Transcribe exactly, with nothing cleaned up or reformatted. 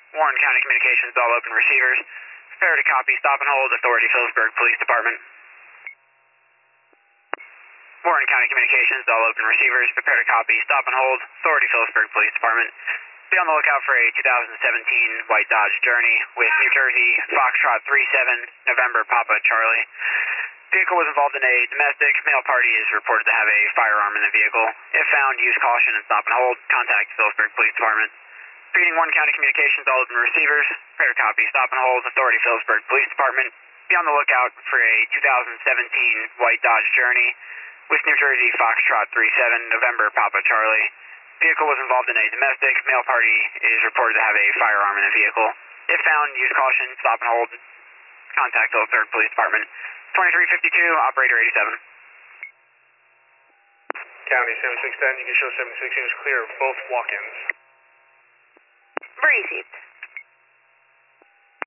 Warren County Communications, all open receivers. Prepare to copy, stop and hold, Authority Phillipsburg Police Department. Warren County Communications, all open receivers. Prepare to copy, stop and hold, Authority Phillipsburg Police Department. Be on the lookout for a two thousand seventeen white Dodge Journey with New Jersey Foxtrot three seven, November Papa Charlie. Vehicle was involved in a domestic. Male party is reported to have a firearm in the vehicle. If found, use caution and stop and hold. Contact Phillipsburg Police Department. Repeating, Warren County Communications, all open receivers. Prepare to copy, stop and hold, Authority Phillipsburg Police Department. Be on the lookout for a two thousand seventeen white Dodge Journey with New Jersey Foxtrot three seven, November Papa Charlie. Vehicle was involved in a domestic. Male party is reported to have a firearm in the vehicle. If found, use caution, stop and hold. Contact Phillipsburg Police Department. twenty-three fifty-two, Operator eighty-seven. County seventy-six ten, you can show seventy-six units clear of both walk-ins.